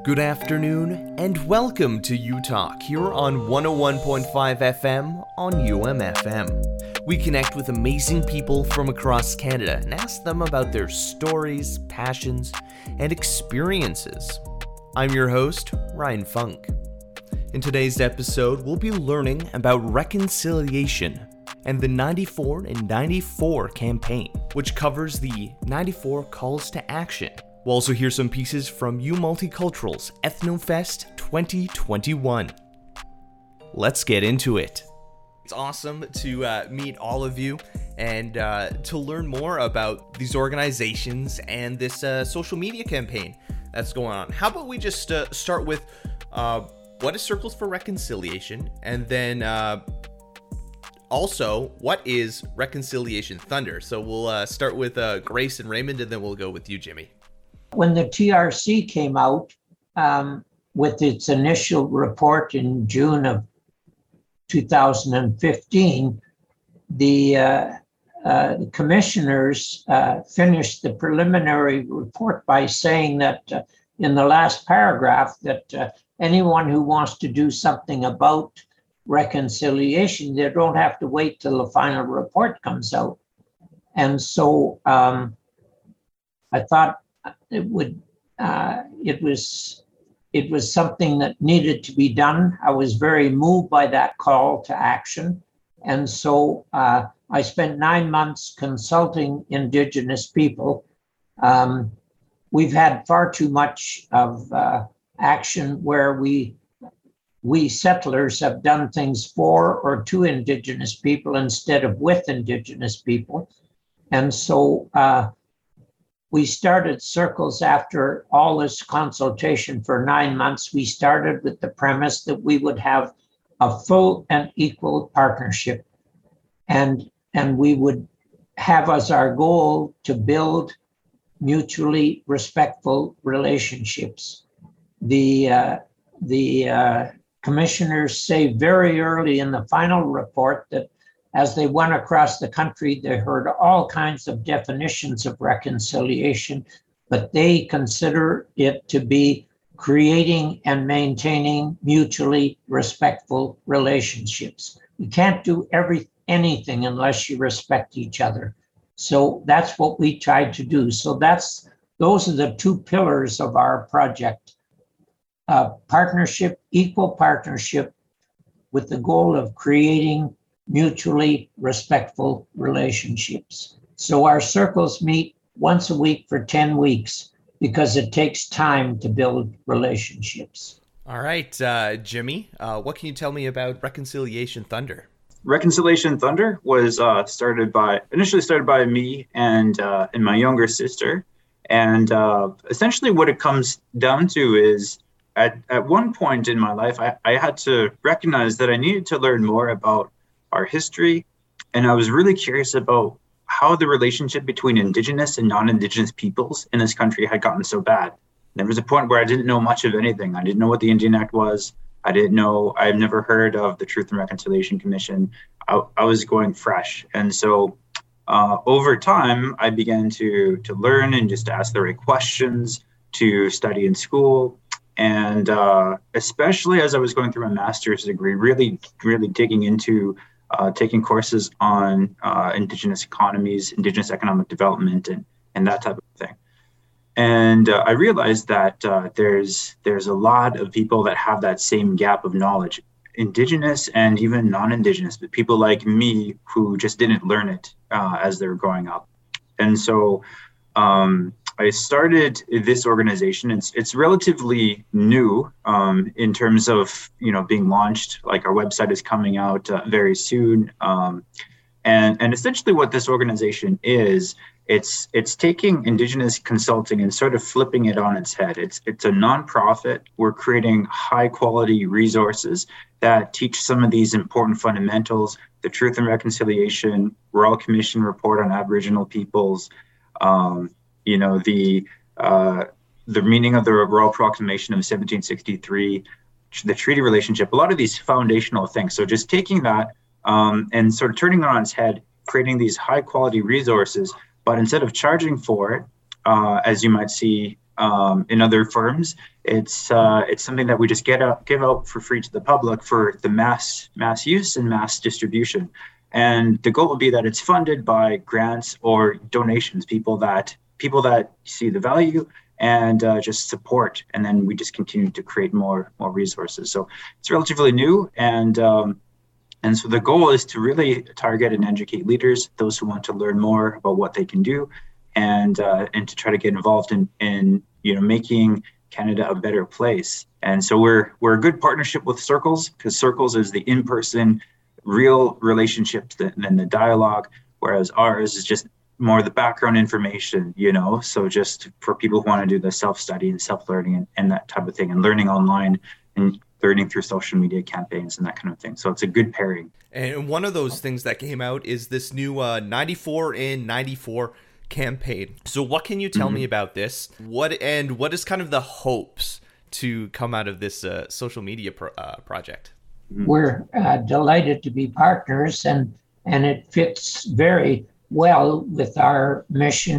Good afternoon, and welcome to UTalk here on 101.5 FM on UMFM. We connect with amazing people from across Canada and ask them about their stories, passions, and experiences. I'm your host, Ryan Funk. In today's episode, we'll be learning about reconciliation and the 94 and 94 campaign, which covers the 94 calls to action. We'll also hear some pieces from U Multicultural's EthnoFest 2021. Let's get into it. It's awesome to meet all of you and to learn more about these organizations and this social media campaign that's going on. How about we just start with what is Circles for Reconciliation, and then also, what is Reconciliation Thunder? So we'll start with Grace and Raymond, and then we'll go with you, Jimmy. When the TRC came out with its initial report in June of 2015, the commissioners finished the preliminary report by saying that in the last paragraph that anyone who wants to do something about reconciliation, they don't have to wait till the final report comes out. And so I thought it was something that needed to be done. I was very moved by that call to action. And so I spent 9 months consulting Indigenous people. We've had far too much of action where we settlers have done things for or to Indigenous people instead of with Indigenous people. And so we started Circles after all this consultation for 9 months. We started with the premise that we would have a full and equal partnership. And we would have as our goal to build mutually respectful relationships. The commissioners say very early in the final report that as they went across the country, they heard all kinds of definitions of reconciliation, but they consider it to be creating and maintaining mutually respectful relationships. You can't do anything unless you respect each other. So that's what we tried to do. So those are the two pillars of our project. Partnership, equal partnership, with the goal of creating mutually respectful relationships. So our circles meet once a week for 10 weeks because it takes time to build relationships. All right, Jimmy, what can you tell me about Reconciliation Thunder? Reconciliation Thunder was initially started by me and my younger sister. And essentially what it comes down to is at one point in my life, I had to recognize that I needed to learn more about our history. And I was really curious about how the relationship between Indigenous and non-Indigenous peoples in this country had gotten so bad. There was a point where I didn't know much of anything. I didn't know what the Indian Act was. I've never heard of the Truth and Reconciliation Commission. I was going fresh. And so over time, I began to learn and just to ask the right questions, to study in school. And especially as I was going through my master's degree, really, really digging into taking courses on Indigenous economies, Indigenous economic development, and that type of thing. And I realized that there's a lot of people that have that same gap of knowledge, Indigenous and even non-Indigenous, but people like me who just didn't learn it as they were growing up. And so I started this organization. It's relatively new in terms of being launched. Like our website is coming out very soon, and essentially what this organization is, it's taking Indigenous consulting and sort of flipping it on its head. It's a nonprofit. We're creating high quality resources that teach some of these important fundamentals: the Truth and Reconciliation, Royal Commission report on Aboriginal peoples. The meaning of the Royal Proclamation of 1763, the treaty relationship, a lot of these foundational things. So just taking that and sort of turning it on its head, creating these high quality resources, but instead of charging for it, as you might see in other firms. It's something that we just give out for free to the public for the mass use and mass distribution. And the goal will be that it's funded by grants or donations, people that see the value and just support. And then we just continue to create more resources. So it's relatively new, and so the goal is to really target and educate leaders, those who want to learn more about what they can do, and to try to get involved in making Canada a better place. And so we're a good partnership with Circles, because Circles is the in-person, real relationships than the dialogue, whereas ours is just more the background information, so just for people who want to do the self-study and self-learning and that type of thing, and learning online and learning through social media campaigns and that kind of thing. So it's a good pairing. And one of those things that came out is this new 94 in 94 campaign. So what can you tell me about this? What is kind of the hopes to come out of this social media project? We're delighted to be partners, and it fits very well with our mission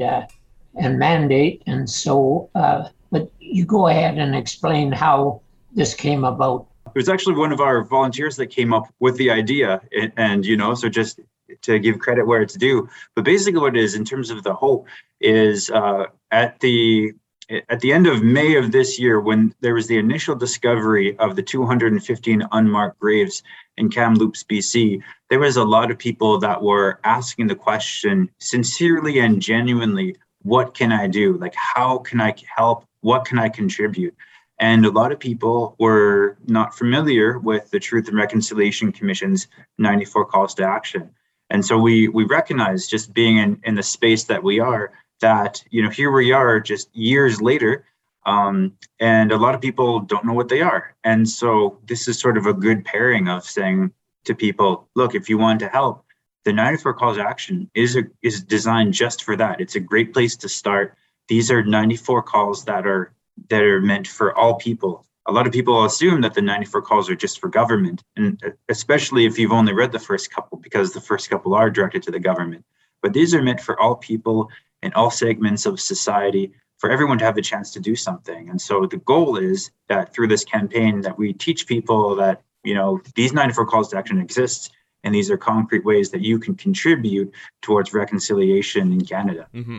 and mandate. And so, but you go ahead and explain how this came about. It was actually one of our volunteers that came up with the idea, and so just to give credit where it's due. But basically what it is in terms of the hope is at the end of May of this year, when there was the initial discovery of the 215 unmarked graves in Kamloops, BC, there was a lot of people that were asking the question sincerely and genuinely, what can I do? Like, how can I help? What can I contribute? And a lot of people were not familiar with the Truth and Reconciliation Commission's 94 calls to action. And so we recognize, just being in the space that we are, that, here we are just years later, and a lot of people don't know what they are. And so this is sort of a good pairing of saying to people, look, if you want to help, the 94 calls to action is designed just for that. It's a great place to start. These are 94 calls that are meant for all people. A lot of people assume that the 94 calls are just for government, and especially if you've only read the first couple, because the first couple are directed to the government. But these are meant for all people in all segments of society, for everyone to have the chance to do something. And so the goal is that through this campaign that we teach people that, these 94 calls to action exist, and these are concrete ways that you can contribute towards reconciliation in Canada. Mm-hmm.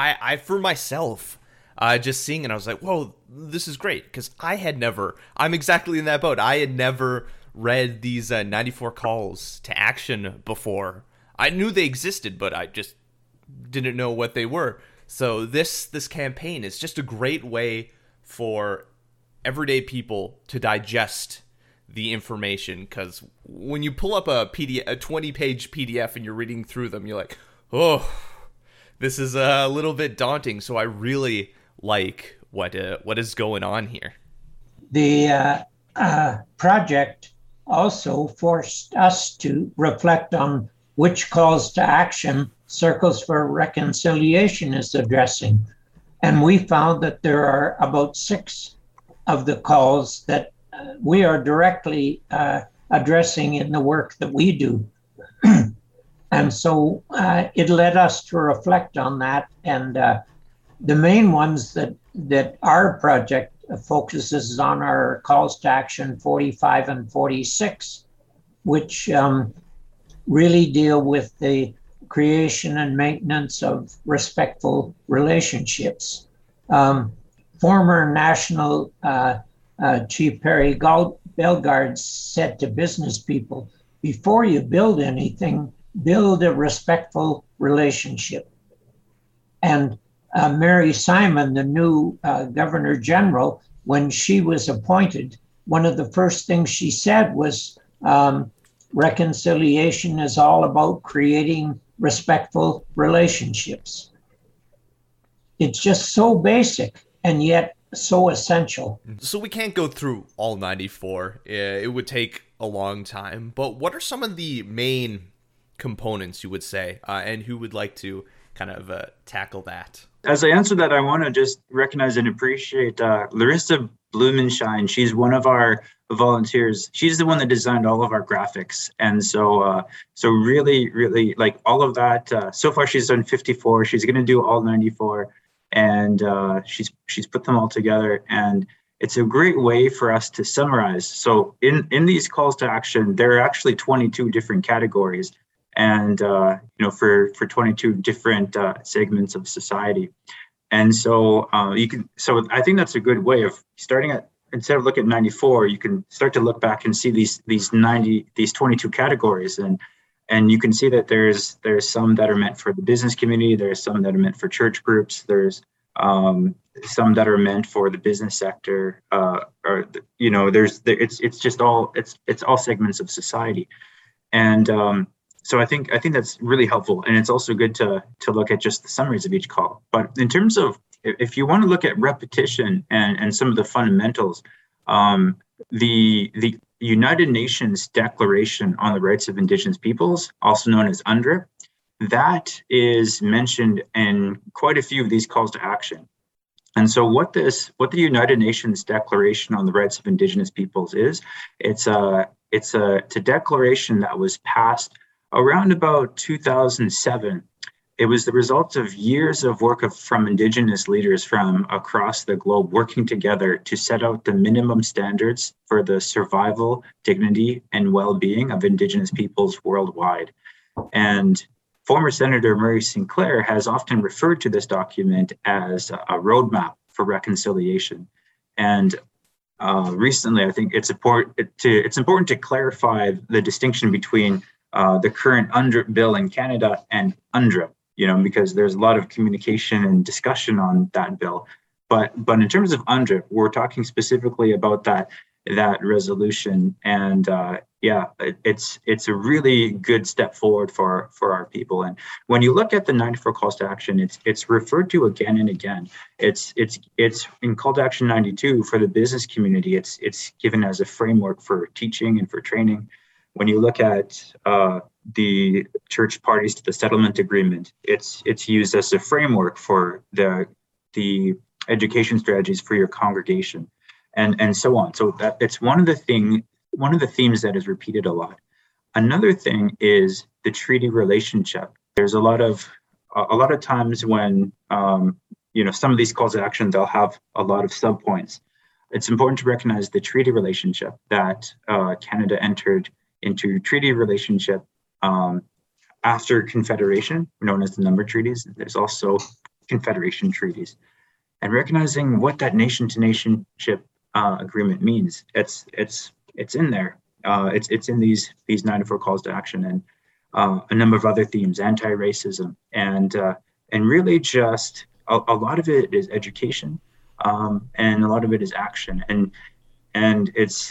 I for myself, just seeing it, I was like, whoa, this is great. Because I'm exactly in that boat. I had never read these 94 calls to action before. I knew they existed, but I just didn't know what they were. So this campaign is just a great way for everyday people to digest the information. Because when you pull up a 20-page PDF and you're reading through them, you're like, oh, this is a little bit daunting. So I really like what is going on here. The project also forced us to reflect on which calls to action Circles for Reconciliation is addressing. And we found that there are about 6 of the calls that we are directly addressing in the work that we do. And so it led us to reflect on that. And the main ones that our project focuses on are calls to action 45 and 46, which really deal with the creation and maintenance of respectful relationships. Former National Chief Perry Bellegarde said to business people, before you build anything, build a respectful relationship. And Mary Simon, the new Governor General, when she was appointed, one of the first things she said was, reconciliation is all about creating respectful relationships. It's just so basic and yet so essential. So we can't go through all 94. It would take a long time. But what are some of the main components, you would say, and who would like to kind of tackle that? As I answer that, I want to just recognize and appreciate Larissa Blumenshine. She's one of our volunteers. She's the one that designed all of our graphics. And so really, really like all of that. So far, she's done 54. She's going to do all 94. and she's put them all together, and it's a great way for us to summarize. So in these calls to action, there are actually 22 different categories, and for 22 different segments of society. And so so I think that's a good way of starting at, instead of looking at 94, you can start to look back and see these 22 categories, and you can see that there's some that are meant for the business community, there's some that are meant for church groups, there's some that are meant for the business sector, it's all segments of society. And so I think that's really helpful, and it's also good to look at just the summaries of each call. But in terms of, if you want to look at repetition and some of the fundamentals, the United Nations Declaration on the Rights of Indigenous Peoples, also known as UNDRIP, that is mentioned in quite a few of these calls to action. And so what the United Nations Declaration on the Rights of Indigenous Peoples is, it's a declaration that was passed around about 2007. It was the result of years of work from Indigenous leaders from across the globe working together to set out the minimum standards for the survival, dignity, and well-being of Indigenous peoples worldwide. And former Senator Murray Sinclair has often referred to this document as a roadmap for reconciliation. And recently, I think it's important to clarify the distinction between the current UNDRIP bill in Canada and UNDRIP, because there's a lot of communication and discussion on that bill. But in terms of UNDRIP, we're talking specifically about that resolution, and it's a really good step forward for our people. And when you look at the 94 calls to action, it's referred to again and again. It's in call to action 92 for the business community. It's given as a framework for teaching and for training. When you look at the church parties to the settlement agreement, it's used as a framework for the education strategies for your congregation, and so on. So that it's one of the themes that is repeated a lot. Another thing is the treaty relationship. There's a lot of times when some of these calls to action, they'll have a lot of subpoints. It's important to recognize the treaty relationship that Canada entered into treaty relationship after Confederation, known as the number treaties. There's also Confederation treaties, and recognizing what that nation-to-nationship agreement means. It's in there. It's in these 94 calls to action, and a number of other themes, anti-racism, and really just a lot of it is education, and a lot of it is action, and it's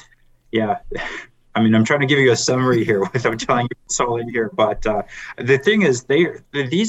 I mean, I'm trying to give you a summary here without telling you what's all in here. But the thing is, they're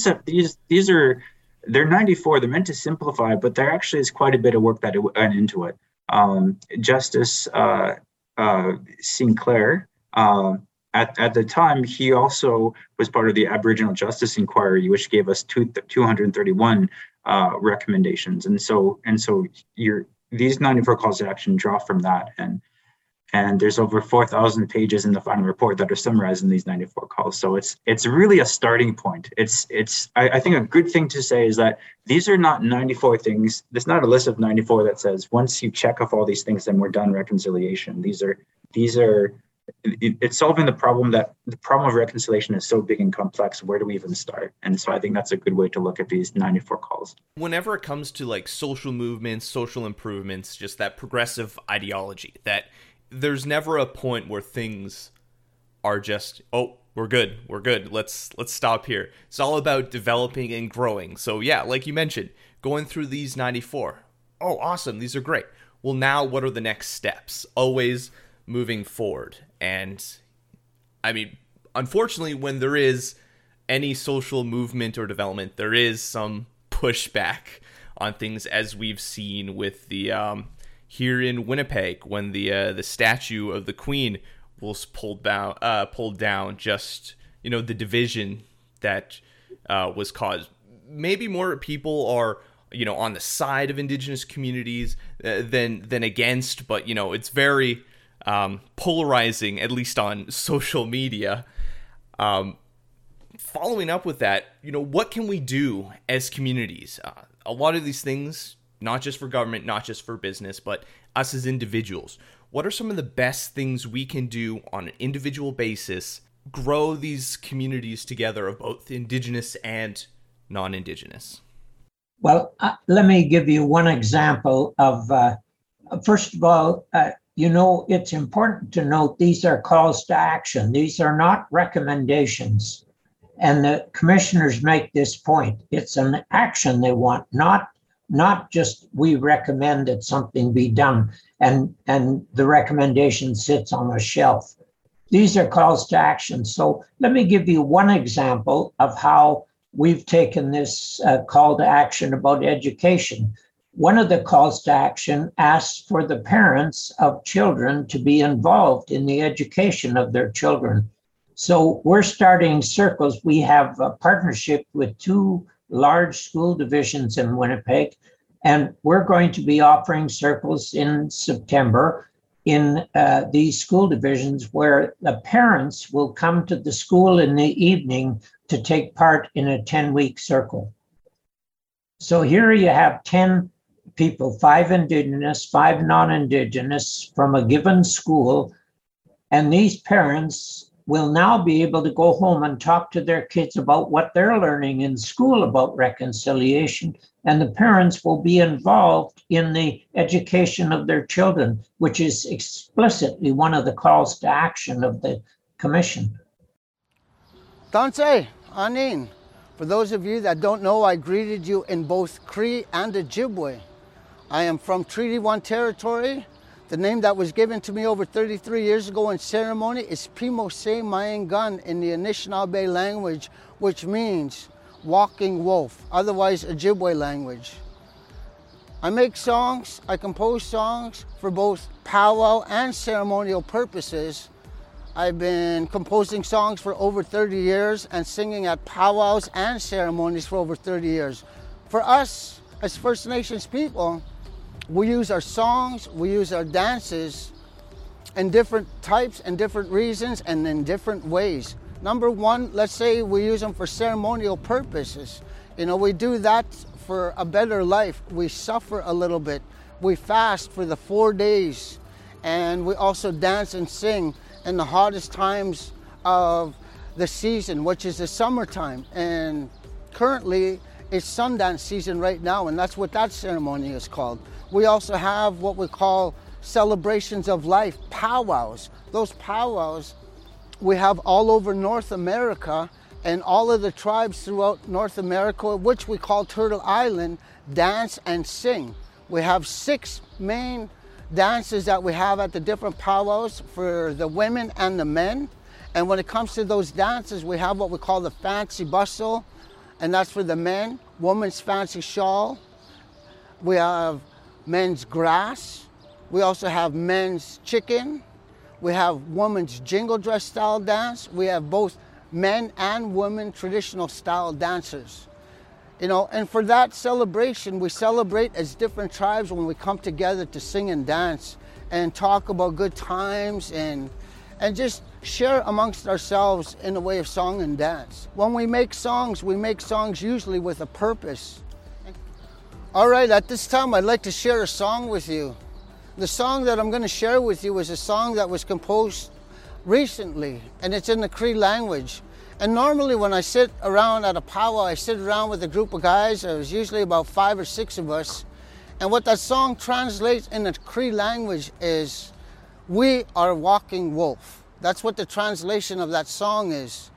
94. They're meant to simplify, but there actually is quite a bit of work that went into it. Justice Sinclair, at the time, he also was part of the Aboriginal Justice Inquiry, which gave us 231 recommendations. And so these 94 calls to action draw from that, and there's over 4,000 pages in the final report that are summarized in these 94 calls. So it's really a starting point. I think a good thing to say is that these are not 94 things. There's not a list of 94 that says once you check off all these things, then we're done reconciliation. It's solving the problem of reconciliation is so big and complex. Where do we even start? And so I think that's a good way to look at these 94 calls. Whenever it comes to like social movements, social improvements, just that progressive ideology, that there's never a point where things are just, oh, we're good, let's stop here. It's all about developing and growing. So yeah, like you mentioned, going through these 94. Oh, awesome, these are great. Well, now what are the next steps? Always moving forward. And I mean, unfortunately, when there is any social movement or development, there is some pushback on things, as we've seen with the here in Winnipeg, when the statue of the Queen was pulled down, just the division that was caused. Maybe more people are on the side of Indigenous communities than against, but it's very polarizing, at least on social media. following up with that, what can we do as communities? A lot of these things, not just for government, not just for business, but us as individuals. What are some of the best things we can do on an individual basis, grow these communities together of both Indigenous and non-Indigenous? Well, let me give you one example of, first of all, it's important to note these are calls to action. These are not recommendations. And the commissioners make this point. It's an action they want, not just we recommend that something be done and the recommendation sits on a shelf. These are calls to action. So let me give you one example of how we've taken this call to action about education. One of the calls to action asks for the parents of children to be involved in the education of their children. So we're starting circles. We have a partnership with 2 large school divisions in Winnipeg, and we're going to be offering circles in September in these school divisions where the parents will come to the school in the evening to take part in a 10-week circle. So here you have 10 people, 5 Indigenous, 5 non-Indigenous from a given school, and these parents will now be able to go home and talk to their kids about what they're learning in school about reconciliation, and the parents will be involved in the education of their children, which is explicitly one of the calls to action of the commission. Tanse, Anin, for those of you that don't know, I greeted you in both Cree and Ojibwe. I am from Treaty 1 territory. The name that was given to me over 33 years ago in ceremony is Pimose Mayengun in the Anishinaabe language, which means walking wolf, otherwise Ojibwe language. I make songs, I compose songs for both powwow and ceremonial purposes. I've been composing songs for over 30 years and singing at powwows and ceremonies for over 30 years. For us, as First Nations people, we use our songs, we use our dances in different types and different reasons and in different ways. Number one, let's say we use them for ceremonial purposes. We do that for a better life. We suffer a little bit. We fast for the 4 days, and we also dance and sing in the hottest times of the season, which is the summertime. And currently, it's Sundance season right now, and that's what that ceremony is called. We also have what we call celebrations of life, powwows. Those powwows we have all over North America, and all of the tribes throughout North America, which we call Turtle Island, dance and sing. We have 6 main dances that we have at the different powwows for the women and the men. And when it comes to those dances, we have what we call the fancy bustle, and that's for the men. Woman's fancy shawl. We have men's grass. We also have men's chicken. We have women's jingle dress style dance. We have both men and women traditional style dancers. And for that celebration, we celebrate as different tribes when we come together to sing and dance and talk about good times and just share amongst ourselves in the way of song and dance. When we make songs usually with a purpose. All right, at this time, I'd like to share a song with you. The song that I'm going to share with you is a song that was composed recently, and it's in the Cree language. And normally when I sit around at a powwow, I sit around with a group of guys. There's usually about 5 or 6 of us. And what that song translates in the Cree language is, "We are walking wolf." That's what the translation of that song is.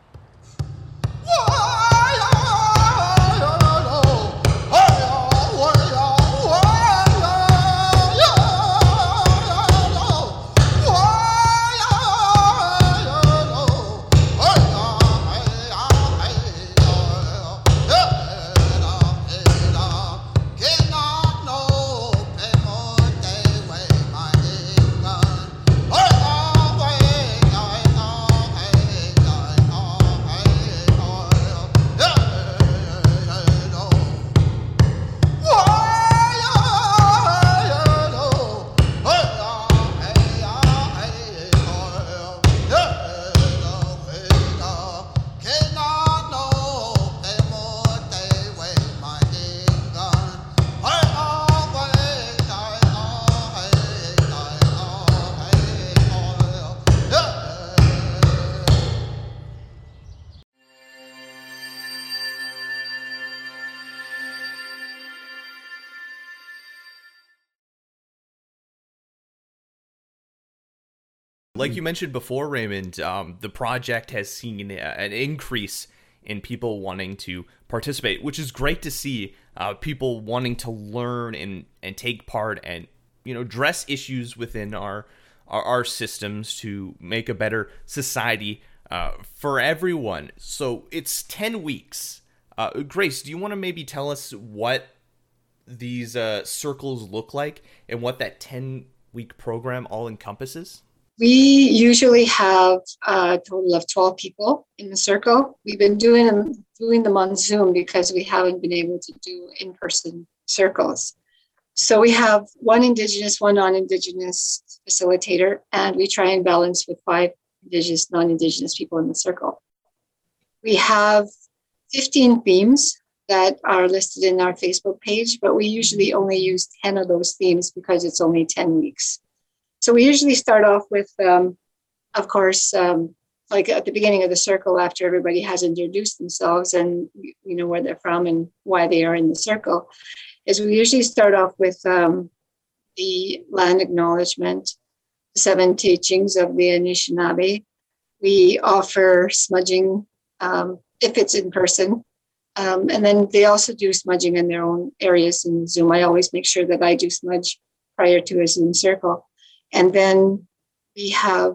like you mentioned before, Raymond, the project has seen an increase in people wanting to participate, which is great to see. People wanting to learn and take part and, you know, address issues within our systems to make a better society for everyone. So it's 10 weeks. Grace, do you want to maybe tell us what these circles look like and what that 10-week program all encompasses? We usually have a total of 12 people in the circle. We've been doing them on Zoom because we haven't been able to do in-person circles. So we have one Indigenous, one non-Indigenous facilitator, and we try and balance with 5 Indigenous, non-Indigenous people in the circle. We have 15 themes that are listed in our Facebook page, but we usually only use 10 of those themes because it's only 10 weeks. So we usually start off with, of course, like at the beginning of the circle, after everybody has introduced themselves and you know where they're from and why they are in the circle, is we usually start off with the land acknowledgement, the 7 teachings of the Anishinaabe. We offer smudging if it's in person. And then they also do smudging in their own areas in Zoom. I always make sure that I do smudge prior to a Zoom circle. And then we have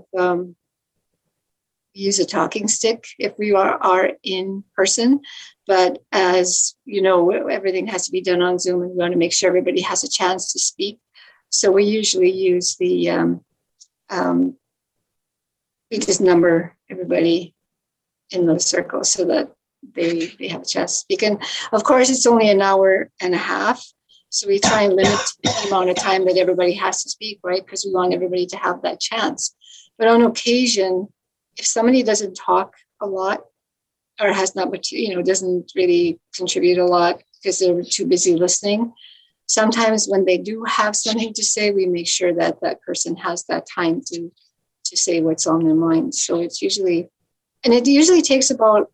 use a talking stick if we are in person. But as you know, everything has to be done on Zoom, and we want to make sure everybody has a chance to speak. So we usually use the we just number everybody in those circles so that they have a chance to speak. And of course, it's only an hour and a half. So we try and limit the amount of time that everybody has to speak, right? Because we want everybody to have that chance. But on occasion, if somebody doesn't talk a lot or has not much, doesn't really contribute a lot because they're too busy listening, sometimes when they do have something to say, we make sure that that person has that time to say what's on their mind. So it usually takes about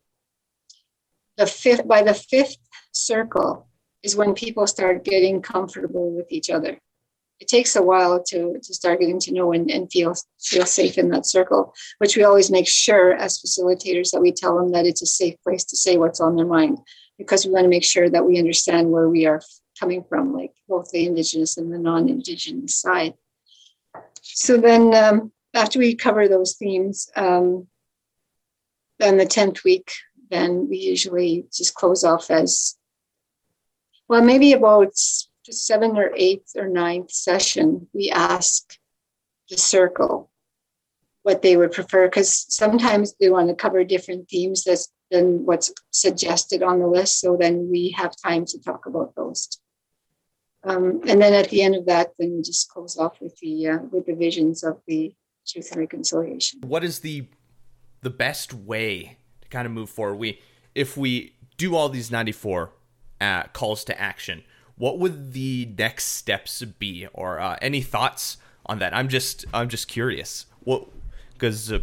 by the fifth circle is when people start getting comfortable with each other. It takes a while to start getting to know and feel safe in that circle, which we always make sure as facilitators that we tell them that it's a safe place to say what's on their mind, because we want to make sure that we understand where we are coming from, like both the Indigenous and the non-Indigenous side. So then after we cover those themes, then the 10th week, then we usually just close off as, well, maybe about 7th or 8th or 9th session, we ask the circle what they would prefer, because sometimes they want to cover different themes than what's suggested on the list. So then we have time to talk about those. And then at the end of that, then we just close off with the visions of the Truth and Reconciliation. What is the best way to kind of move forward? If we do all these 94 calls to action, what would the next steps be, or any thoughts on that? I'm just curious. What does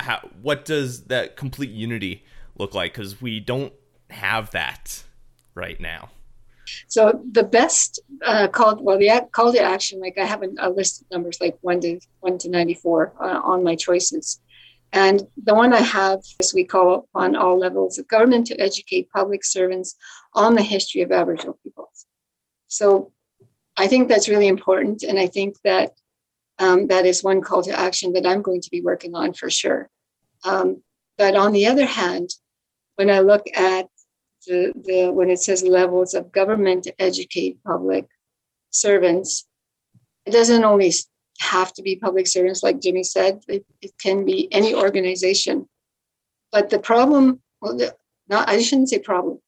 that complete unity look like? Because we don't have that right now. So the best call to action, like I have a list of numbers like 1 to 94 on my choices. And the one I have is we call upon all levels of government to educate public servants on the history of Aboriginal peoples. So I think that's really important. And I think that that is one call to action that I'm going to be working on for sure. But on the other hand, when I look at when it says levels of government to educate public servants, it doesn't only have to be public servants, like Jimmy said. It can be any organization. But the problem, I shouldn't say problem.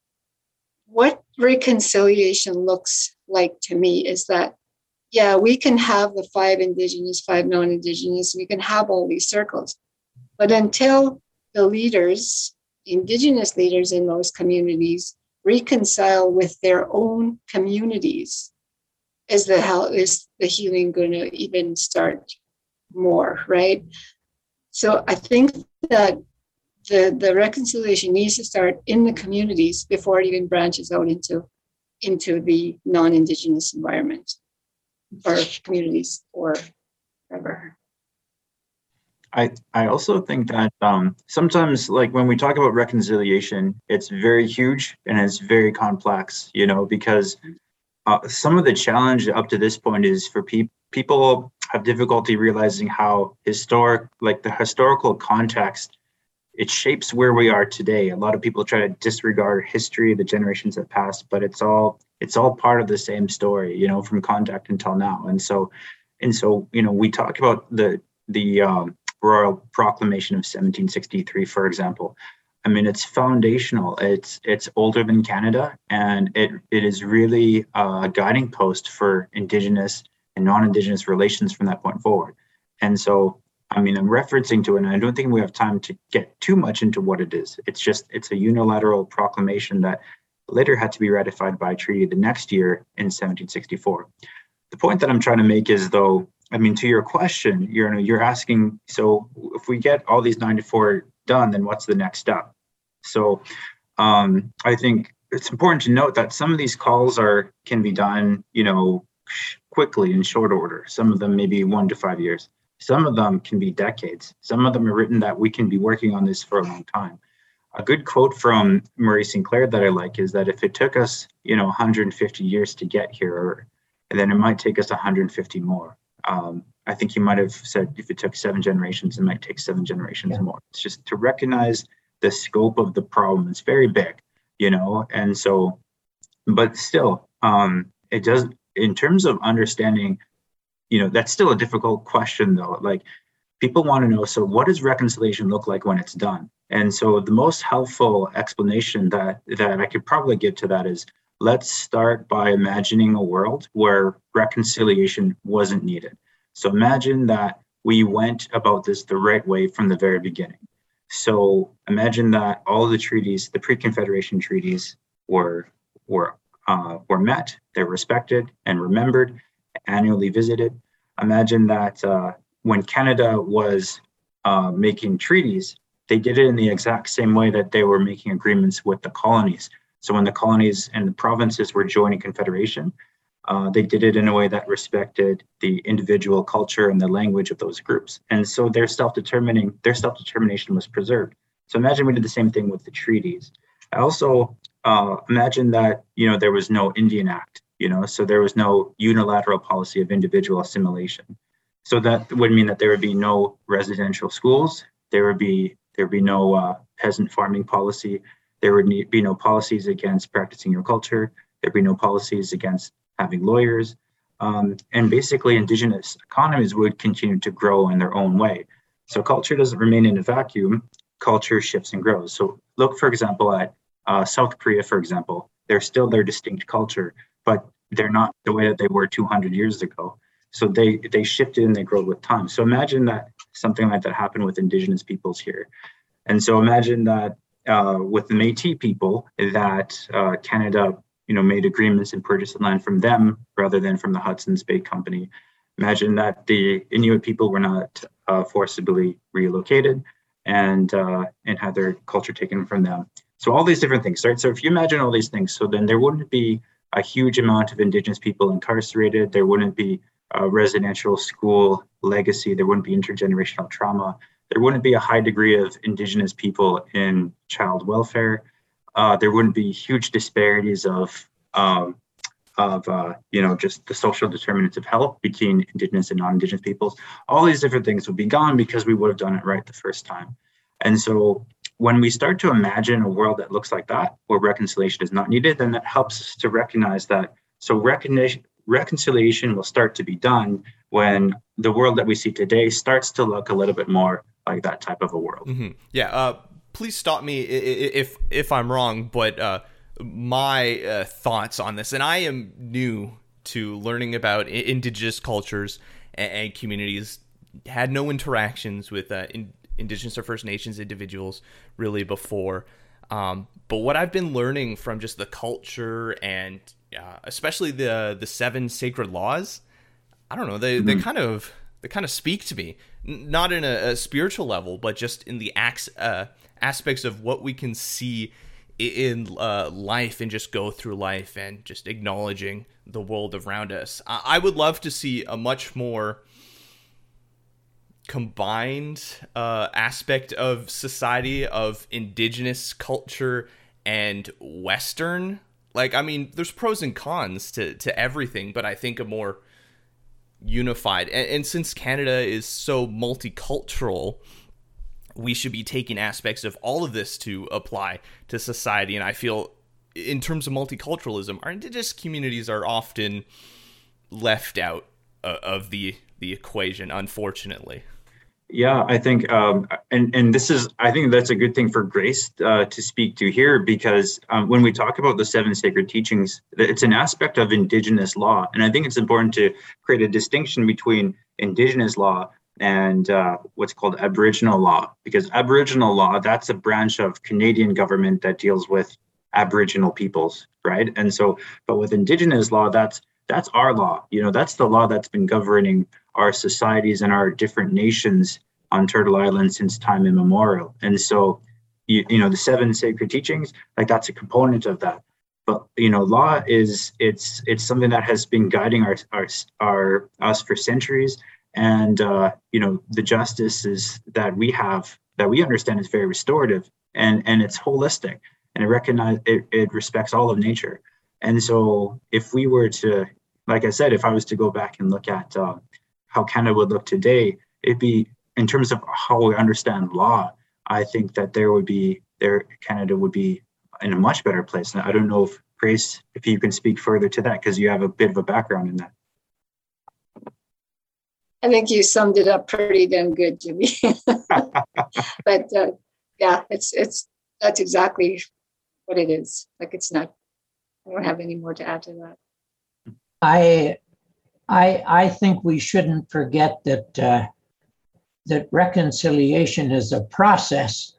What reconciliation looks like to me is that, yeah, we can have the 5 Indigenous, 5 non-Indigenous, we can have all these circles. But until the leaders, Indigenous leaders in those communities, reconcile with their own communities, is the healing going to even start more, right? So I think that the reconciliation needs to start in the communities before it even branches out into the non-Indigenous environment or communities or whatever. I also think that sometimes, like when we talk about reconciliation, it's very huge and it's very complex, because some of the challenge up to this point is for people have difficulty realizing how the historical context, it shapes where we are today. A lot of people try to disregard history, the generations that passed, but it's all part of the same story, from contact until now. And so, we talk about the Royal Proclamation of 1763, for example. I mean, it's foundational. It's older than Canada, and it is really a guiding post for Indigenous and non-Indigenous relations from that point forward. And so, I mean, I'm referencing to it, and I don't think we have time to get too much into what it is. It's a unilateral proclamation that later had to be ratified by a treaty the next year in 1764. The point that I'm trying to make is, though, I mean, to your question, you're asking, so if we get all these 94 done, then what's the next step? So I think it's important to note that some of these calls can be done, quickly in short order. Some of them maybe 1 to 5 years. Some of them can be decades. Some of them are written that we can be working on this for a long time. A good quote from Murray Sinclair that I like is that if it took us, 150 years to get here, then it might take us 150 more. I think he might have said if it took 7 generations, it might take 7 generations more. It's just to recognize the scope of the problem. It's very big, and so, but still, it does, in terms of understanding, that's still a difficult question though. Like people want to know, so what does reconciliation look like when it's done? And so the most helpful explanation that I could probably give to that is, let's start by imagining a world where reconciliation wasn't needed. So imagine that we went about this the right way from the very beginning. So imagine that all of the treaties, the pre-Confederation treaties, were met, they're respected and remembered, annually visited. Imagine that when Canada was making treaties, they did it in the exact same way that they were making agreements with the colonies. So when the colonies and the provinces were joining Confederation, they did it in a way that respected the individual culture and the language of those groups. And so their self-determination was preserved. So imagine we did the same thing with the treaties. I also imagine that, there was no Indian Act, so there was no unilateral policy of individual assimilation. So that would mean that there would be no residential schools. There would be no peasant farming policy. There would be no policies against practicing your culture. There'd be no policies against having lawyers. And basically, Indigenous economies would continue to grow in their own way. So culture doesn't remain in a vacuum. Culture shifts and grows. So look, for example, at South Korea, for example. They're still their distinct culture, but they're not the way that they were 200 years ago. So they shifted and they grow with time. So imagine that something like that happened with Indigenous peoples here. And so imagine that with the Métis people, that Canada, made agreements and purchased land from them rather than from the Hudson's Bay Company. Imagine that the Inuit people were not forcibly relocated and had their culture taken from them. So all these different things, right? So if you imagine all these things, so then there wouldn't be a huge amount of Indigenous people incarcerated. There wouldn't be a residential school legacy. There wouldn't be intergenerational trauma. There wouldn't be a high degree of Indigenous people in child welfare. There wouldn't be huge disparities of just the social determinants of health between Indigenous and non-Indigenous peoples. All these different things would be gone because we would have done it right the first time. And so when we start to imagine a world that looks like that, where reconciliation is not needed, then that helps us to recognize that. So reconciliation will start to be done when the world that we see today starts to look a little bit more like that type of a world. Mm-hmm. Yeah. Please stop me if I'm wrong, but my thoughts on this, and I am new to learning about Indigenous cultures and communities, had no interactions with Indigenous or First Nations individuals really before. But what I've been learning from just the culture and especially the 7 sacred laws, I don't know, they kind of speak to me, not in a spiritual level, but just in the aspects of what we can see in life and just go through life and just acknowledging the world around us. I would love to see a much more combined aspect of society of indigenous culture and Western. Like, I mean, there's pros and cons to everything, but I think a more unified, and since Canada is so multicultural, we should be taking aspects of all of this to apply to society. And I feel in terms of multiculturalism, our indigenous communities are often left out of the equation, unfortunately. Yeah, I think, and this is, I think that's a good thing for Grace to speak to here, because when we talk about the 7 sacred teachings, it's an aspect of Indigenous law. And I think it's important to create a distinction between Indigenous law and what's called Aboriginal law, because Aboriginal law, that's a branch of Canadian government that deals with Aboriginal peoples, right? And so, but with Indigenous law, that's our law. You know, that's the law that's been governing our societies and our different nations on Turtle Island since time immemorial. And so, you know, the 7 sacred teachings, like that's a component of that. But, you know, law is, it's something that has been guiding us for centuries. And, you know, the justice that we have, that we understand is very restorative, and it's holistic, and it respects all of nature. And so if we were to, like I said, if I was to go back and look at how Canada would look today, it'd be, in terms of how we understand law, I think that Canada would be in a much better place. Now, I don't know if Grace, if you can speak further to that, because you have a bit of a background in that. I think you summed it up pretty damn good, Jimmy. But yeah, that's exactly what it is. Like, it's not, I don't have any more to add to that. I think we shouldn't forget that that reconciliation is a process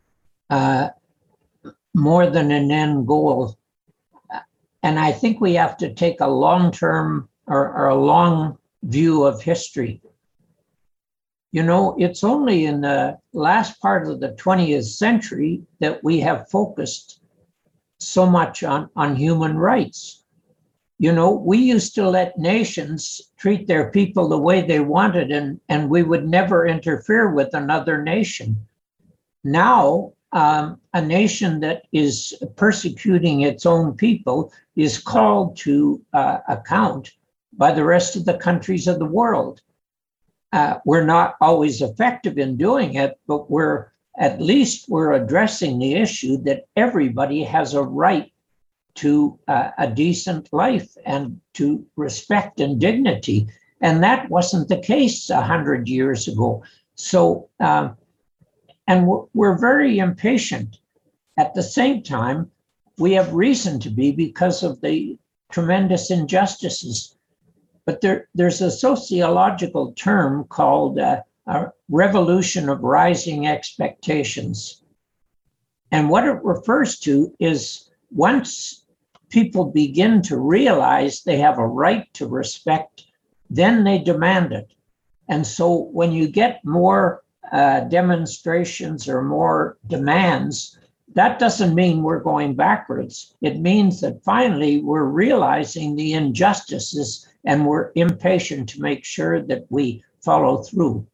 more than an end goal. And I think we have to take a long-term or a long view of history. You know, it's only in the last part of the 20th century that we have focused so much on human rights. You know, we used to let nations treat their people the way they wanted, and we would never interfere with another nation. Now, a nation that is persecuting its own people is called to account by the rest of the countries of the world. We're not always effective in doing it, but we're addressing the issue that everybody has a right to a decent life and to respect and dignity. And that wasn't the case 100 years ago. So, and we're very impatient. At the same time, we have reason to be because of the tremendous injustices. But there's a sociological term called a revolution of rising expectations. And what it refers to is once people begin to realize they have a right to respect, then they demand it. And so when you get more demonstrations or more demands, that doesn't mean we're going backwards. It means that finally we're realizing the injustices and we're impatient to make sure that we follow through.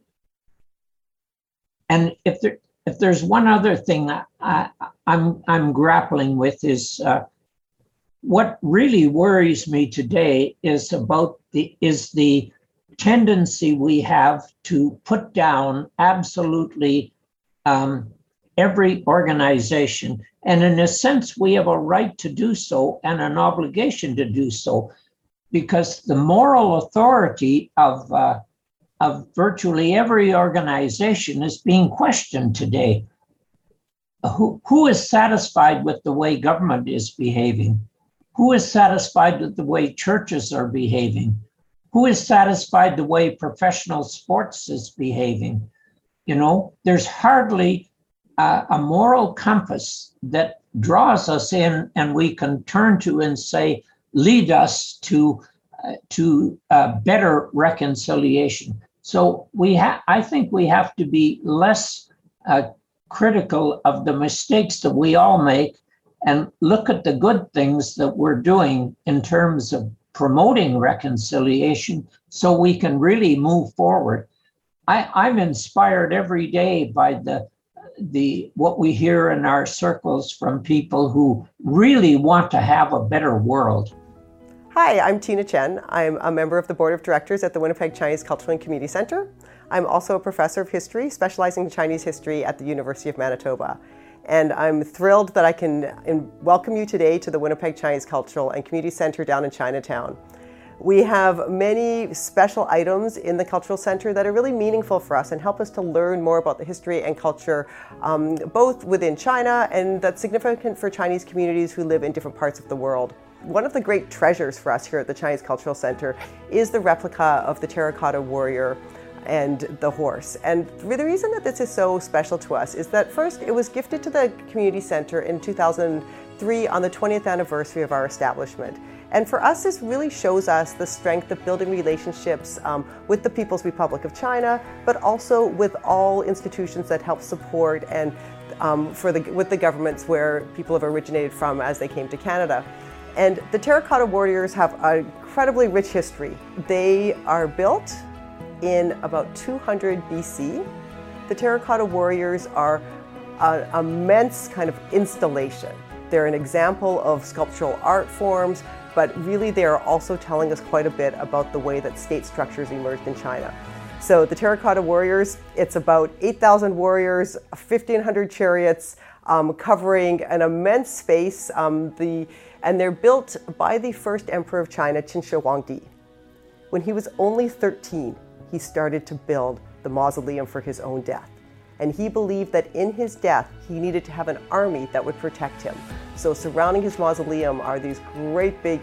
And if there's one other thing I'm grappling with is what really worries me today is the tendency we have to put down absolutely every organization. And in a sense, we have a right to do so and an obligation to do so, because the moral authority of virtually every organization is being questioned today. Who is satisfied with the way government is behaving? Who is satisfied with the way churches are behaving? Who is satisfied the way professional sports is behaving? You know, there's hardly a moral compass that draws us in and we can turn to and say, lead us to better reconciliation. So I think we have to be less critical of the mistakes that we all make and look at the good things that we're doing in terms of promoting reconciliation so we can really move forward. I'm inspired every day by the what we hear in our circles from people who really want to have a better world. Hi, I'm Tina Chen. I'm a member of the Board of Directors at the Winnipeg Chinese Cultural and Community Centre. I'm also a professor of history, specializing in Chinese history at the University of Manitoba. And I'm thrilled that I can welcome you today to the Winnipeg Chinese Cultural and Community Centre down in Chinatown. We have many special items in the Cultural Centre that are really meaningful for us and help us to learn more about the history and culture, both within China and that's significant for Chinese communities who live in different parts of the world. One of the great treasures for us here at the Chinese Cultural Centre is the replica of the terracotta warrior and the horse. And the reason that this is so special to us is that first, it was gifted to the community center in 2003 on the 20th anniversary of our establishment. And for us, this really shows us the strength of building relationships with the People's Republic of China, but also with all institutions that help support and with the governments where people have originated from as they came to Canada. And the terracotta warriors have an incredibly rich history. They are built in about 200 BC. The terracotta warriors are an immense kind of installation. They're an example of sculptural art forms, but really they are also telling us quite a bit about the way that state structures emerged in China. So the terracotta warriors, it's about 8,000 warriors, 1,500 chariots, covering an immense space. And they're built by the first emperor of China, Qin Shi Huangdi. When he was only 13, he started to build the mausoleum for his own death. And he believed that in his death, he needed to have an army that would protect him. So surrounding his mausoleum are these great big,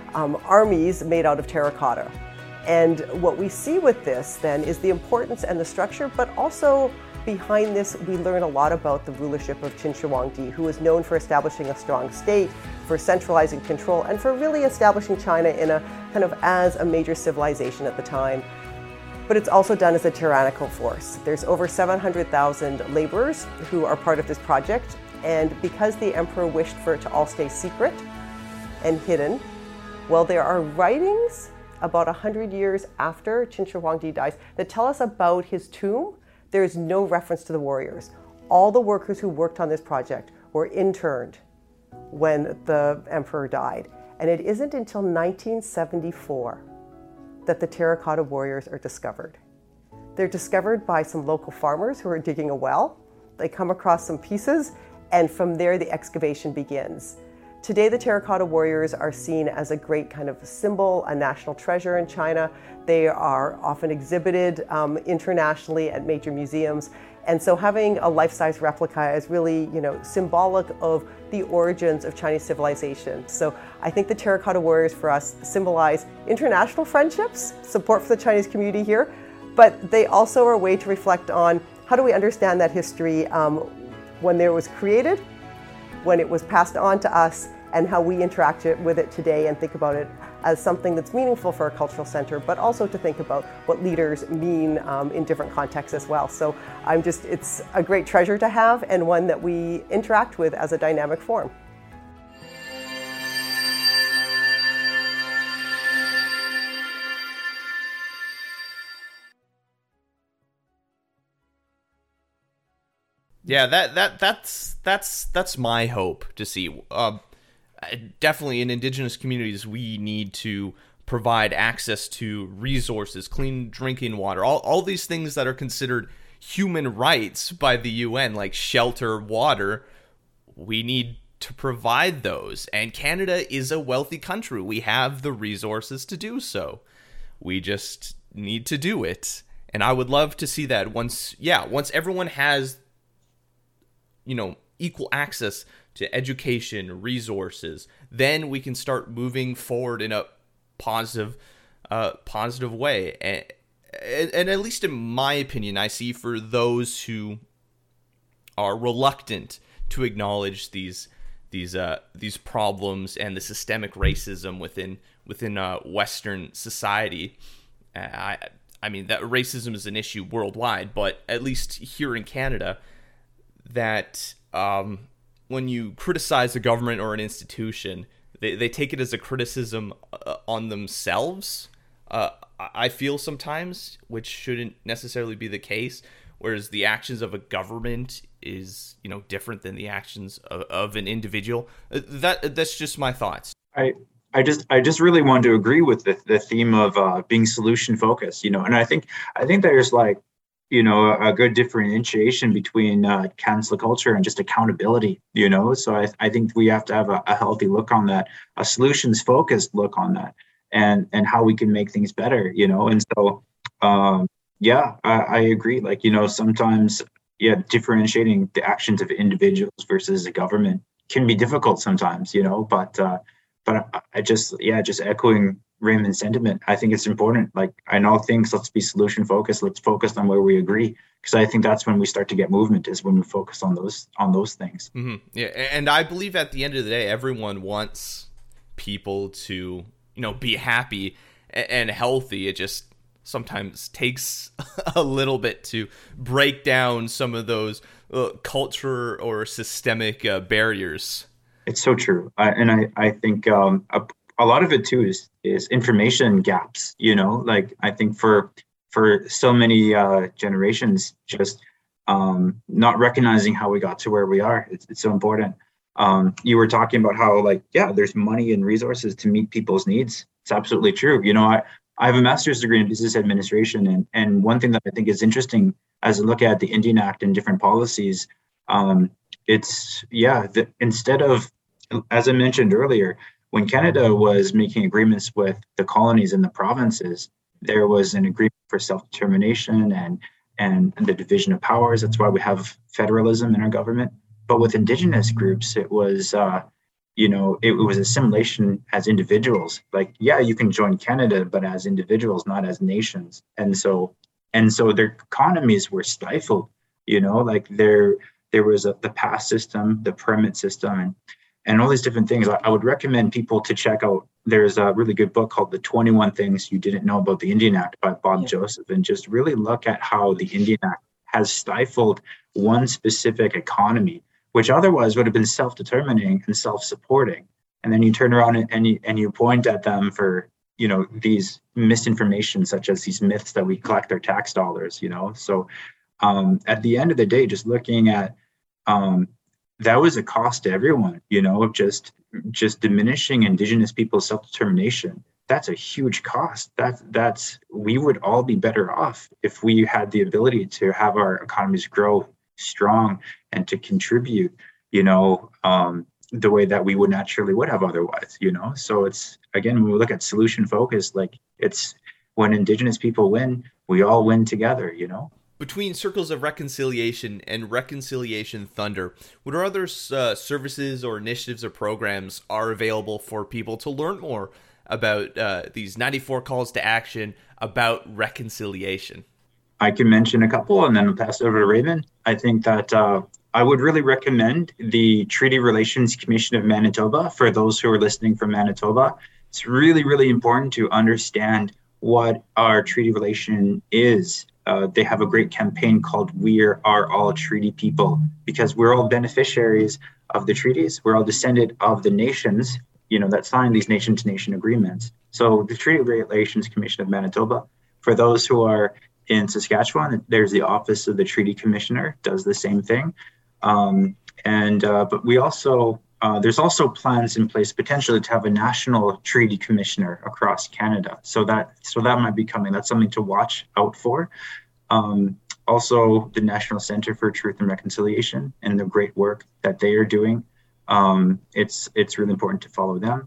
armies made out of terracotta. And what we see with this then is the importance and the structure, but also behind this, we learn a lot about the rulership of Qin Shi Huangdi, who was known for establishing a strong state, for centralizing control, and for really establishing China in a kind of as a major civilization at the time. But it's also done as a tyrannical force. There's over 700,000 laborers who are part of this project, and because the emperor wished for it to all stay secret and hidden, well, there are writings about 100 years after Qin Shi Huangdi dies that tell us about his tomb. There is no reference to the warriors. All the workers who worked on this project were interned when the emperor died. And it isn't until 1974 that the terracotta warriors are discovered. They're discovered by some local farmers who are digging a well. They come across some pieces, and from there the excavation begins. Today, the terracotta warriors are seen as a great kind of symbol, a national treasure in China. They are often exhibited internationally at major museums. And so having a life-size replica is really, symbolic of the origins of Chinese civilization. So I think the terracotta warriors for us symbolize international friendships, support for the Chinese community here, but they also are a way to reflect on how do we understand that history when it was created, when it was passed on to us, and how we interact with it today and think about it as something that's meaningful for a cultural center, but also to think about what leaders mean in different contexts as well. So it's a great treasure to have and one that we interact with as a dynamic form. Yeah, that's my hope to see. Definitely in Indigenous communities, we need to provide access to resources, clean drinking water, all these things that are considered human rights by the UN, like shelter, water. We need to provide those. And Canada is a wealthy country. We have the resources to do so. We just need to do it. And I would love to see that once everyone has equal access to education, resources, then we can start moving forward in a positive way. And at least in my opinion, I see for those who are reluctant to acknowledge these problems and the systemic racism within Western society. I mean that racism is an issue worldwide, but at least here in Canada, that when you criticize a government or an institution, they take it as a criticism on themselves. I feel sometimes, which shouldn't necessarily be the case, whereas the actions of a government is, different than the actions of an individual. That's just my thoughts. I just really want to agree with the theme of being solution focused, and I think there's a good differentiation between cancel culture and just accountability, so I think we have to have a healthy look on that, a solutions focused look on that, and how we can make things better, and so I agree, sometimes differentiating the actions of individuals versus the government can be difficult sometimes, but I just echoing Raymond's sentiment, I think it's important. In all things, let's be solution focused. Let's focus on where we agree, because I think that's when we start to get movement, is when we focus on those things. Mm-hmm. Yeah, and I believe at the end of the day, everyone wants people to be happy and healthy. It just sometimes takes a little bit to break down some of those culture or systemic barriers. It's so true, and I think a lot of it too is information gaps. I think for so many generations, just not recognizing how we got to where we are. It's so important. You were talking about how there's money and resources to meet people's needs. It's absolutely true. I have a master's degree in business administration, and one thing that I think is interesting as I look at the Indian Act and different policies, instead of, as I mentioned earlier, when Canada was making agreements with the colonies and the provinces, there was an agreement for self-determination and the division of powers. That's why we have federalism in our government. But with Indigenous groups, it was it was assimilation as individuals. You can join Canada, but as individuals, not as nations. And so their economies were stifled. There was the pass system, the permit system, and all these different things. I would recommend people to check out. There's a really good book called The 21 Things You Didn't Know About the Indian Act by Bob Joseph, and just really look at how the Indian Act has stifled one specific economy, which otherwise would have been self-determining and self-supporting. And then you turn around and you point at them for, these misinformation, such as these myths that we collect their tax dollars, So at the end of the day, just looking at that was a cost to everyone, just diminishing Indigenous people's self-determination. That's a huge cost. We would all be better off if we had the ability to have our economies grow strong and to contribute, the way that we would naturally would have otherwise, So it's, again, when we look at solution focus, it's when Indigenous people win, we all win together, Between Circles of Reconciliation and Reconciliation Thunder, what are other services or initiatives or programs are available for people to learn more about these 94 calls to action about reconciliation? I can mention a couple and then I'll pass it over to Raymond. I think that I would really recommend the Treaty Relations Commission of Manitoba for those who are listening from Manitoba. It's really, really important to understand what our treaty relation is. They have a great campaign called We Are All Treaty People, because we're all beneficiaries of the treaties. We're all descendant of the nations, that signed these nation-to-nation agreements. So the Treaty Relations Commission of Manitoba, for those who are in Saskatchewan, there's the Office of the Treaty Commissioner, does the same thing. But we also, there's also plans in place potentially to have a national treaty commissioner across Canada. So that might be coming. That's something to watch out for. Also, the National Center for Truth and Reconciliation and the great work that they are doing. It's really important to follow them.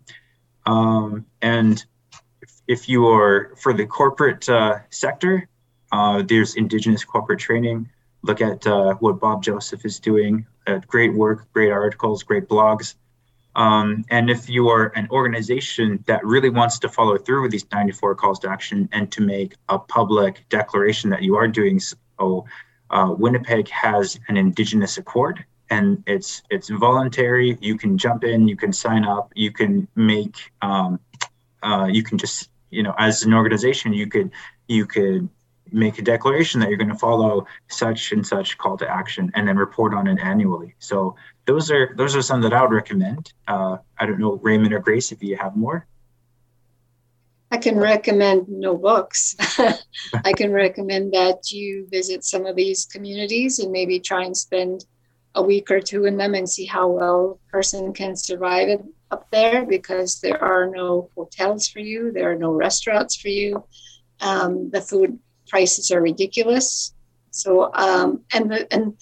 And if you are for the corporate sector, there's Indigenous corporate training. Look at what Bob Joseph is doing. Great work, great articles, great blogs. And if you are an organization that really wants to follow through with these 94 calls to action and to make a public declaration that you are doing so, Winnipeg has an Indigenous Accord, and it's voluntary. You can jump in, you can sign up, you can make, you can just, as an organization, you could make a declaration that you're going to follow such and such call to action and then report on it annually. So those are some that I would recommend. I don't know, Raymond or Grace, if you have more. I can recommend no books. I can recommend that you visit some of these communities and maybe try and spend a week or two in them and see how well a person can survive it up there, because there are no hotels for you. There are no restaurants for you. The food prices are ridiculous. So, and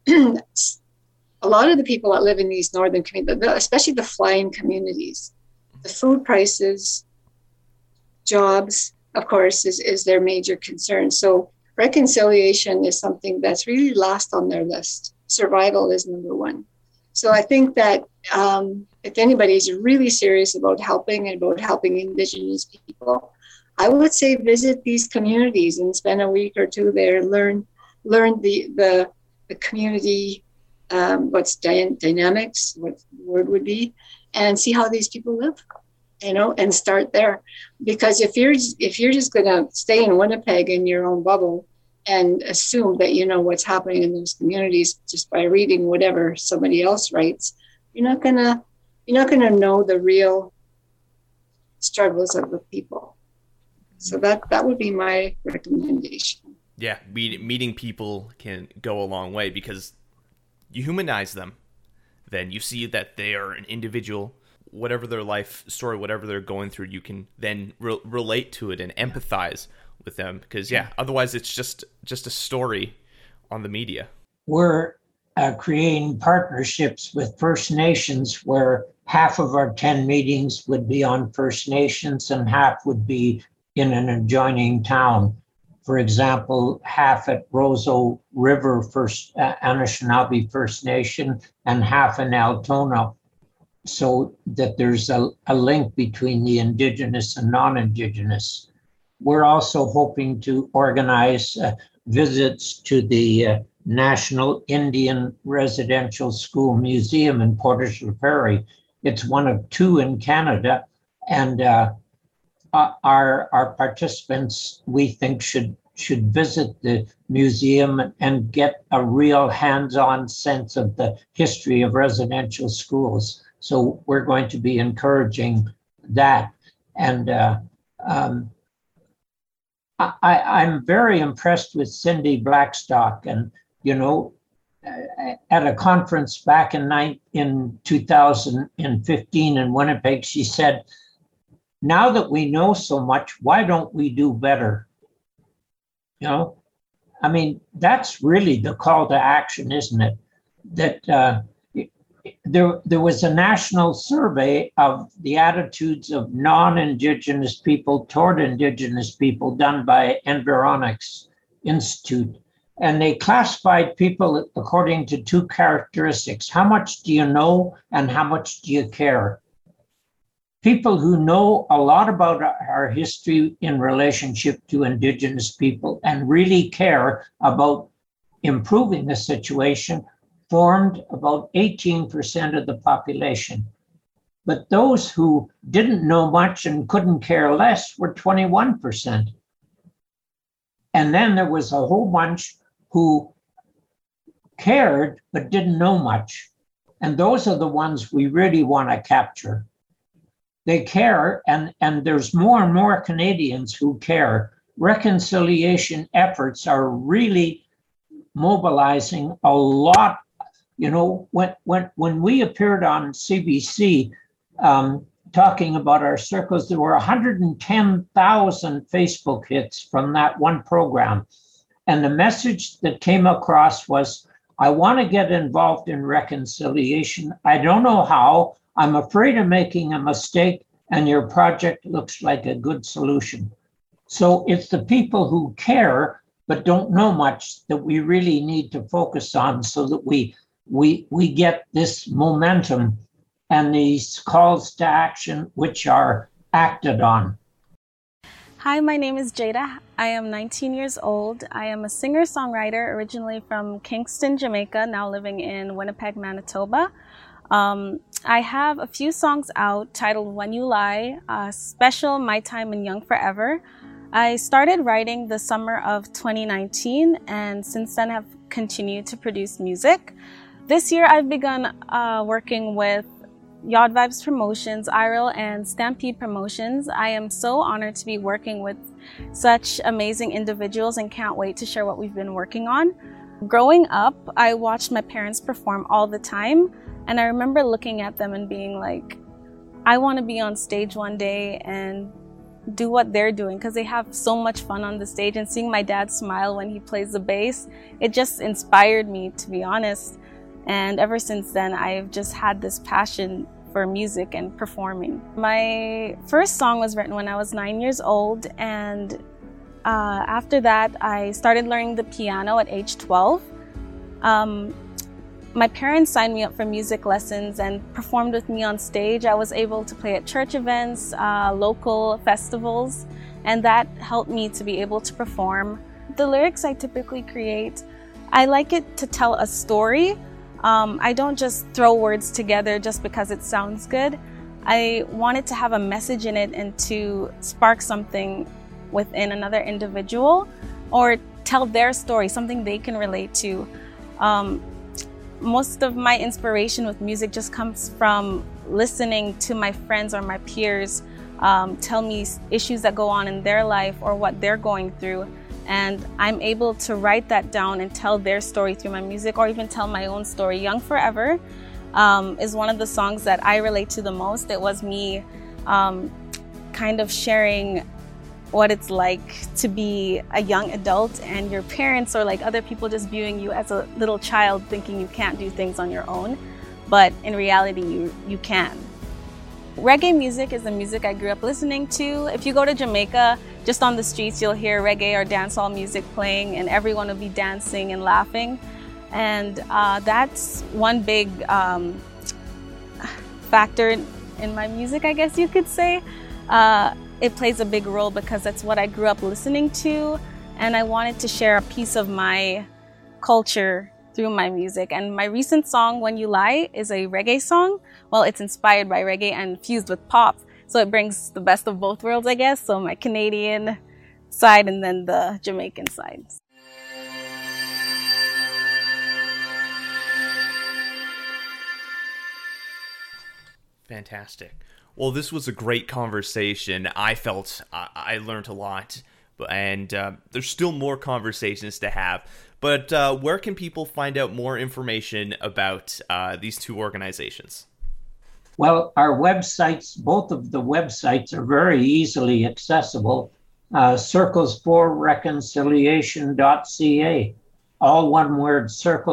a lot of the people that live in these northern communities, especially the fly-in communities, the food prices, jobs, of course, is their major concern. So reconciliation is something that's really last on their list. Survival is number one. So I think that if anybody is really serious about helping Indigenous people, I would say visit these communities and spend a week or two there, learn the community, what's dynamics, what the word would be, and see how these people live, and start there. Because if you're just going to stay in Winnipeg in your own bubble and assume that you know what's happening in those communities just by reading whatever somebody else writes, you're not gonna know the real struggles of the people. So that would be my recommendation. Yeah, meeting people can go a long way, because you humanize them. Then you see that they are an individual. Whatever their life story, whatever they're going through, you can then relate to it and empathize with them. Because otherwise it's just a story on the media. We're creating partnerships with First Nations, where half of our 10 meetings would be on First Nations and half would be in an adjoining town. For example, half at Roseau River First Anishinaabe First Nation and half in Altona, so that there's a link between the Indigenous and non-Indigenous. We're also hoping to organize visits to the National Indian Residential School Museum in Portage-la Prairie. It's one of two in Canada, and our participants, we think, should visit the museum and get a real hands-on sense of the history of residential schools. So we're going to be encouraging that. And I'm very impressed with Cindy Blackstock. And, at a conference back in 2015 in Winnipeg, she said, now that we know so much, why don't we do better? That's really the call to action, isn't it? That there was a national survey of the attitudes of non-Indigenous people toward Indigenous people done by Environics Institute. And they classified people according to two characteristics. How much do you know and how much do you care? People who know a lot about our history in relationship to Indigenous people and really care about improving the situation formed about 18% of the population. But those who didn't know much and couldn't care less were 21%. And then there was a whole bunch who cared but didn't know much. And those are the ones we really want to capture. They care, and there's more and more Canadians who care. Reconciliation efforts are really mobilizing a lot. When we appeared on CBC talking about our circles, there were 110,000 Facebook hits from that one program. And the message that came across was, I want to get involved in reconciliation. I don't know how. I'm afraid of making a mistake, and your project looks like a good solution. So it's the people who care but don't know much that we really need to focus on, so that we get this momentum and these calls to action which are acted on. Hi, my name is Jada. I am 19 years old. I am a singer-songwriter originally from Kingston, Jamaica, now living in Winnipeg, Manitoba. I have a few songs out titled When You Lie, Special, My Time, and Young Forever. I started writing the summer of 2019, and since then have continued to produce music. This year I've begun working with Yod Vibes Promotions, IRIL, and Stampede Promotions. I am so honored to be working with such amazing individuals and can't wait to share what we've been working on. Growing up, I watched my parents perform all the time, and I remember looking at them and being like, I want to be on stage one day and do what they're doing, because they have so much fun on the stage, and seeing my dad smile when he plays the bass, it just inspired me, to be honest. And ever since then, I've just had this passion for music and performing. My first song was written when I was 9 years old, and after that, I started learning the piano at age 12. My parents signed me up for music lessons and performed with me on stage. I was able to play at church events, local festivals, and that helped me to be able to perform. The lyrics I typically create, I like it to tell a story. I don't just throw words together just because it sounds good. I want it to have a message in it and to spark something within another individual or tell their story, something they can relate to. Most of my inspiration with music just comes from listening to my friends or my peers tell me issues that go on in their life or what they're going through. And I'm able to write that down and tell their story through my music, or even tell my own story. Young Forever is one of the songs that I relate to the most. It was me kind of sharing what it's like to be a young adult and your parents or like other people just viewing you as a little child, thinking you can't do things on your own, but in reality you can. Reggae music is the music I grew up listening to. If you go to Jamaica, just on the streets you'll hear reggae or dancehall music playing, and everyone will be dancing and laughing. And that's one big factor in my music, I guess you could say. It plays a big role because that's what I grew up listening to, and I wanted to share a piece of my culture through my music. And my recent song, When You Lie, is a reggae song. Well, it's inspired by reggae and fused with pop, so it brings the best of both worlds, I guess. So my Canadian side and then the Jamaican side. Fantastic. Well, this was a great conversation. I felt I learned a lot, and there's still more conversations to have. But where can people find out more information about these two organizations? Well, our websites, both of the websites are very easily accessible. circles4reconciliation.ca. All one word,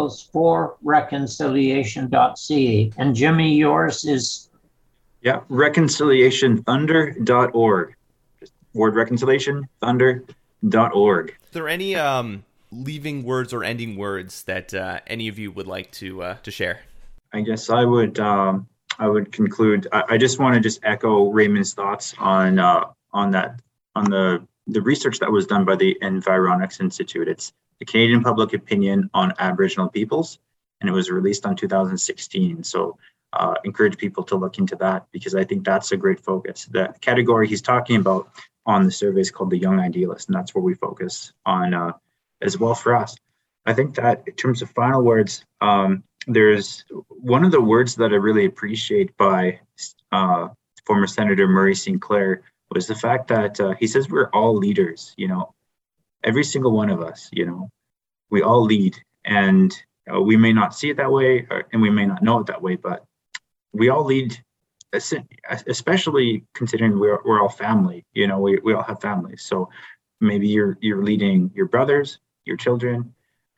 circles4reconciliation.ca. And Jimmy, yours is? Yeah, reconciliationthunder.org. Just word reconciliation, thunder.org. Are there any leaving words or ending words that any of you would like to share? I guess I would conclude. I just want to just echo Raymond's thoughts on the research that was done by the Environics Institute. It's the Canadian Public Opinion on Aboriginal Peoples, and it was released on 2016. So encourage people to look into that, because I think that's a great focus. The category he's talking about on the survey is called the Young Idealist, and that's where we focus on as well for us. I think that in terms of final words, there's one of the words that I really appreciate by former Senator Murray Sinclair was the fact that he says we're all leaders. Every single one of us, we all lead, and we may not see it that way, and we may not know it that way, but we all lead, especially considering we're all family. We all have families. So maybe you're leading your brothers, your children,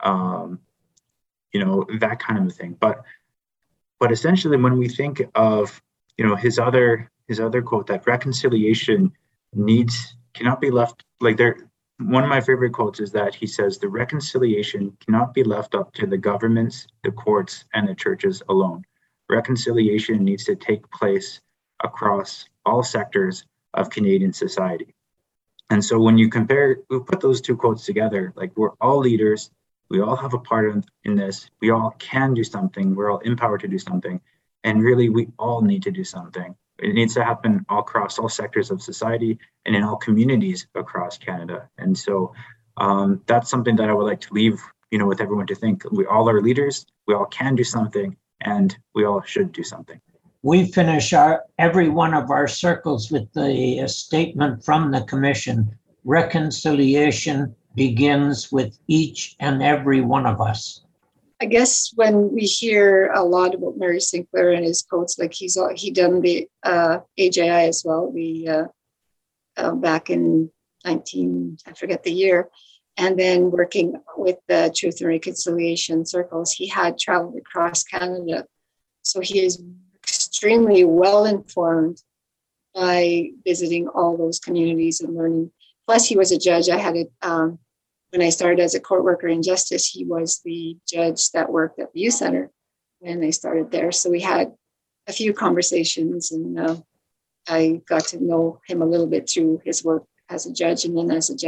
that kind of a thing. But essentially, when we think of his other quote, that reconciliation cannot be left like there. One of my favorite quotes is that he says the reconciliation cannot be left up to the governments, the courts, and the churches alone. Reconciliation needs to take place across all sectors of Canadian society. And so when we put those two quotes together, like we're all leaders, we all have a part in this, we all can do something, we're all empowered to do something, and really we all need to do something. It needs to happen all across all sectors of society and in all communities across Canada. And so that's something that I would like to leave, with everyone to think. We all are leaders, we all can do something, and we all should do something. we finish every one of our circles with the statement from the commission. Reconciliation begins with each and every one of us. I guess when we hear a lot about Murray Sinclair and his quotes, like he done the AJI as well. We back in I forget the year, and then working with the Truth and Reconciliation circles, he had traveled across Canada, so he is extremely well informed by visiting all those communities and learning. Plus, he was a judge. I had it. When I started as a court worker in justice, he was the judge that worked at the youth center when I started there. So we had a few conversations, and I got to know him a little bit through his work as a judge and then as a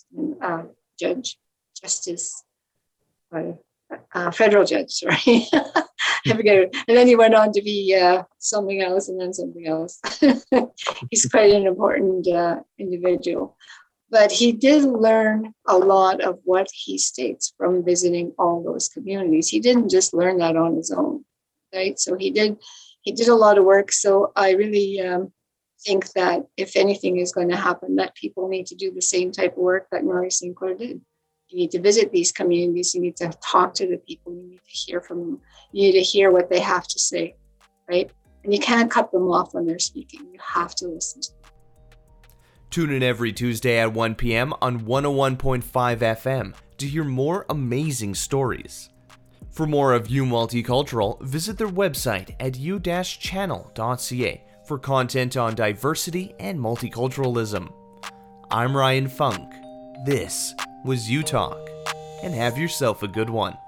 federal judge, sorry. I forget it. And then he went on to be something else and then something else. He's quite an important individual. But he did learn a lot of what he states from visiting all those communities. He didn't just learn that on his own, right? So he did a lot of work. So I really think that if anything is going to happen, that people need to do the same type of work that Murray Sinclair did. You need to visit these communities. You need to talk to the people. You need to hear from them. You need to hear what they have to say, right? And you can't cut them off when they're speaking. You have to listen to them. Tune in every Tuesday at 1 p.m. on 101.5 FM to hear more amazing stories. For more of U Multicultural, visit their website at u-channel.ca for content on diversity and multiculturalism. I'm Ryan Funk. This was U Talk, and have yourself a good one.